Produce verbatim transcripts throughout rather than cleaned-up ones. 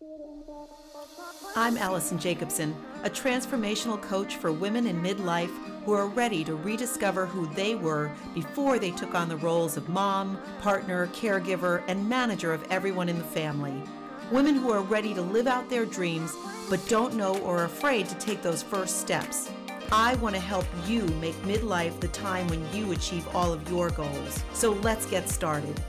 I'm Allison Jacobson, a transformational coach for women in midlife who are ready to rediscover who they were before they took on the roles of mom, partner, caregiver, and manager of everyone in the family. Women who are ready to live out their dreams but don't know or are afraid to take those first steps. I want to help you make midlife the time when you achieve all of your goals. So let's get started.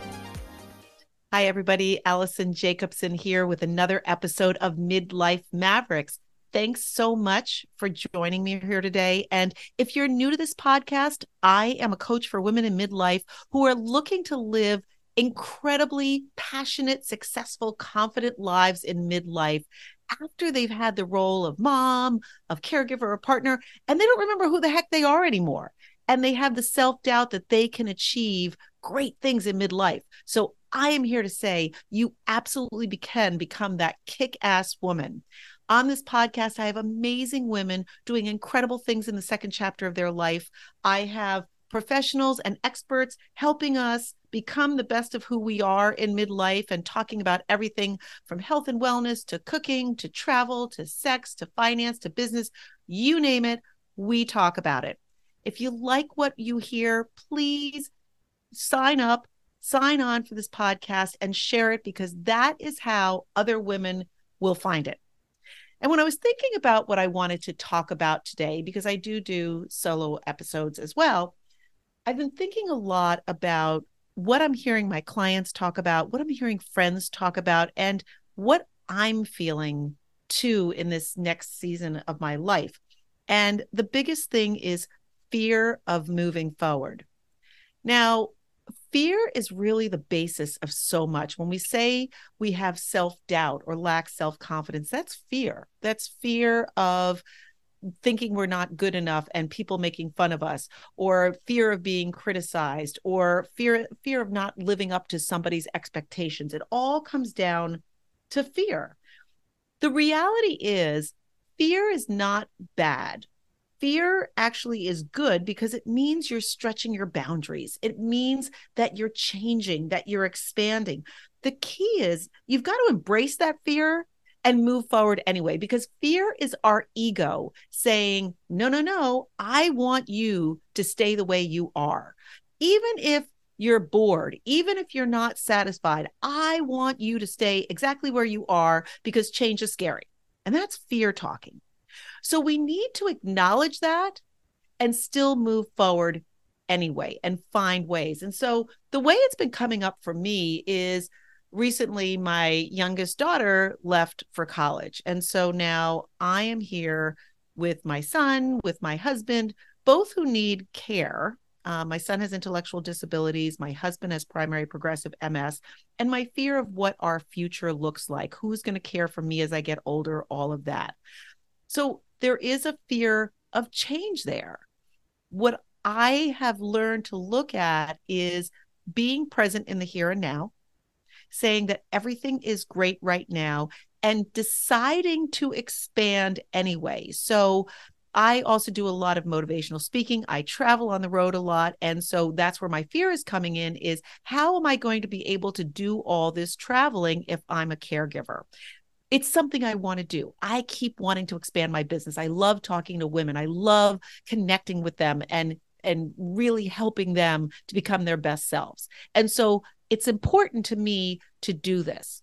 Hi, everybody. Allison Jacobson here with another episode of Midlife Mavericks. Thanks so much for joining me here today. And if you're new to this podcast, I am a coach for women in midlife who are looking to live incredibly passionate, successful, confident lives in midlife after they've had the role of mom, of caregiver, or partner, and they don't remember who the heck they are anymore. And they have the self-doubt that they can achieve great things in midlife. So I am here to say you absolutely can become that kick-ass woman. On this podcast, I have amazing women doing incredible things in the second chapter of their life. I have professionals and experts helping us become the best of who we are in midlife and talking about everything from health and wellness to cooking, to travel, to sex, to finance, to business, you name it, we talk about it. If you like what you hear, please sign up, sign on for this podcast and share it, because that is how other women will find it. And when I was thinking about what I wanted to talk about today, because I do do solo episodes as well, I've been thinking a lot about what I'm hearing my clients talk about, what I'm hearing friends talk about, and what I'm feeling too in this next season of my life. And the biggest thing is fear of moving forward. Now, fear is really the basis of so much. When we say we have self-doubt or lack self-confidence, that's fear. That's fear of thinking we're not good enough and people making fun of us, or fear of being criticized, or fear, fear of not living up to somebody's expectations. It all comes down to fear. The reality is, fear is not bad. Fear actually is good because it means you're stretching your boundaries. It means that you're changing, that you're expanding. The key is you've got to embrace that fear and move forward anyway, because fear is our ego saying, no, no, no, I want you to stay the way you are. Even if you're bored, even if you're not satisfied, I want you to stay exactly where you are because change is scary. And that's fear talking. So we need to acknowledge that and still move forward anyway and find ways. And so the way it's been coming up for me is recently my youngest daughter left for college. And so now I am here with my son, with my husband, both who need care. Uh, my son has intellectual disabilities. My husband has primary progressive M S. And my fear of what our future looks like, who's going to care for me as I get older, all of that. So there is a fear of change there. What I have learned to look at is being present in the here and now, saying that everything is great right now, and deciding to expand anyway. So I also do a lot of motivational speaking. I travel on the road a lot. And so that's where my fear is coming in, is how am I going to be able to do all this traveling if I'm a caregiver? It's something I want to do. I keep wanting to expand my business. I love talking to women. I love connecting with them and, and really helping them to become their best selves. And so it's important to me to do this.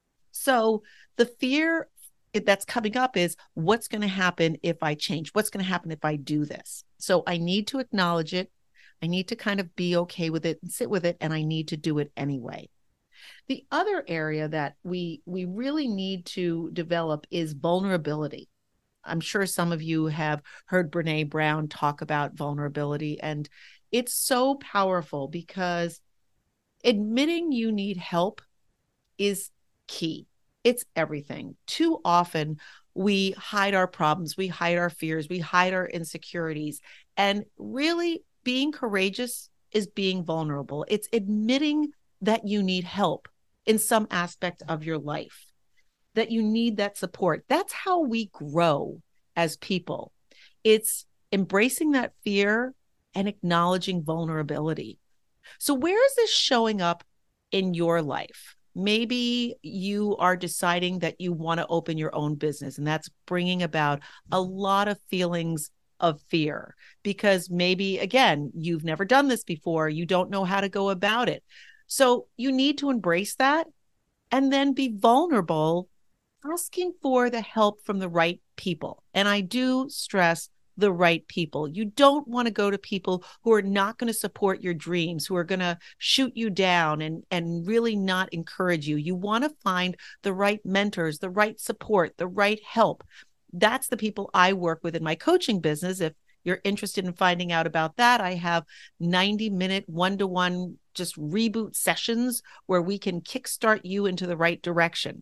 So the fear that's coming up is, what's going to happen if I change? What's going to happen if I do this? So I need to acknowledge it. I need to kind of be okay with it and sit with it, and I need to do it anyway. The other area that we we really need to develop is vulnerability. I'm sure some of you have heard Brené Brown talk about vulnerability, and it's so powerful because admitting you need help is key. It's everything. Too often we hide our problems, we hide our fears, we hide our insecurities, and really being courageous is being vulnerable. It's admitting that you need help in some aspect of your life, that you need that support. That's how we grow as people. It's embracing that fear and acknowledging vulnerability. So where is this showing up in your life? Maybe you are deciding that you want to open your own business, and that's bringing about a lot of feelings of fear because maybe, again, you've never done this before. You don't know how to go about it. So you need to embrace that and then be vulnerable, asking for the help from the right people. And I do stress the right people. You don't want to go to people who are not going to support your dreams, who are going to shoot you down and, and really not encourage you. You want to find the right mentors, the right support, the right help. That's the people I work with in my coaching business. If you're interested in finding out about that, I have ninety minute one-to-one just reboot sessions where we can kickstart you into the right direction.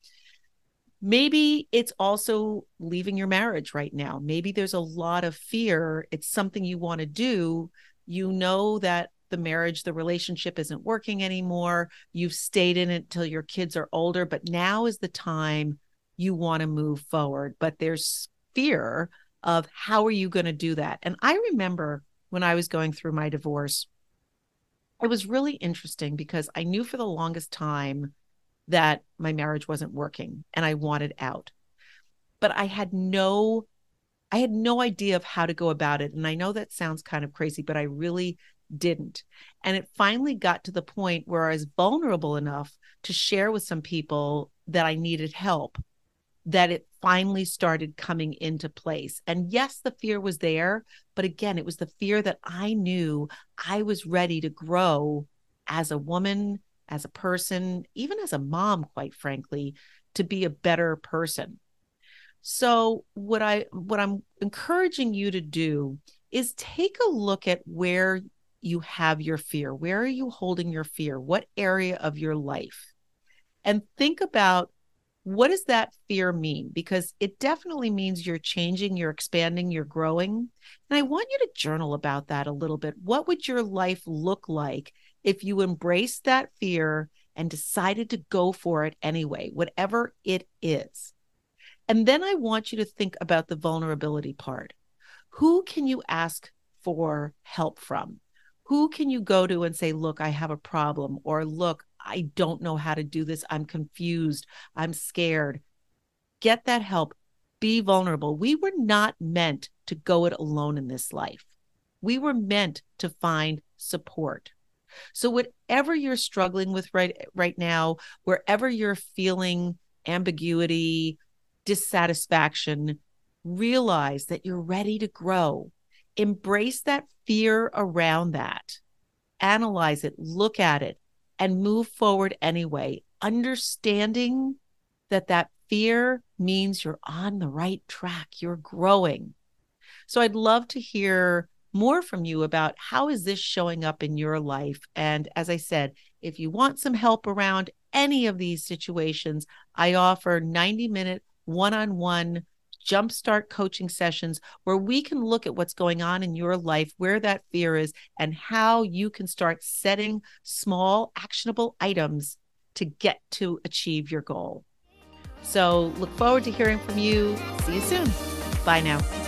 Maybe it's also leaving your marriage right now. Maybe there's a lot of fear. It's something you want to do. You know that the marriage, the relationship isn't working anymore. You've stayed in it till your kids are older, but now is the time you want to move forward. But there's fear of how are you going to do that? And I remember when I was going through my divorce, it was really interesting because I knew for the longest time that my marriage wasn't working and I wanted out. But I had no, I had no idea of how to go about it. And I know that sounds kind of crazy, but I really didn't. And it finally got to the point where I was vulnerable enough to share with some people that I needed help, that it finally started coming into place. And yes, the fear was there, but again, it was the fear that I knew I was ready to grow as a woman, as a person, even as a mom, quite frankly, to be a better person. So what I what I'm encouraging you to do is take a look at where you have your fear. Where are you holding your fear? What area of your life? And think about, what does that fear mean? Because it definitely means you're changing, you're expanding, you're growing. And I want you to journal about that a little bit. What would your life look like if you embraced that fear and decided to go for it anyway, whatever it is? And then I want you to think about the vulnerability part. Who can you ask for help from? Who can you go to and say, look, I have a problem, or look, I don't know how to do this. I'm confused. I'm scared. Get that help. Be vulnerable. We were not meant to go it alone in this life. We were meant to find support. So whatever you're struggling with right, right now, wherever you're feeling ambiguity, dissatisfaction, realize that you're ready to grow. Embrace that fear around that. Analyze it, look at it, and move forward anyway, understanding that that fear means you're on the right track, you're growing. So I'd love to hear more from you about how is this showing up in your life. And as I said, if you want some help around any of these situations, I offer ninety minute one-on-one jumpstart coaching sessions where we can look at what's going on in your life, where that fear is, and how you can start setting small actionable items to get to achieve your goal. So look forward to hearing from you. See you soon. Bye now.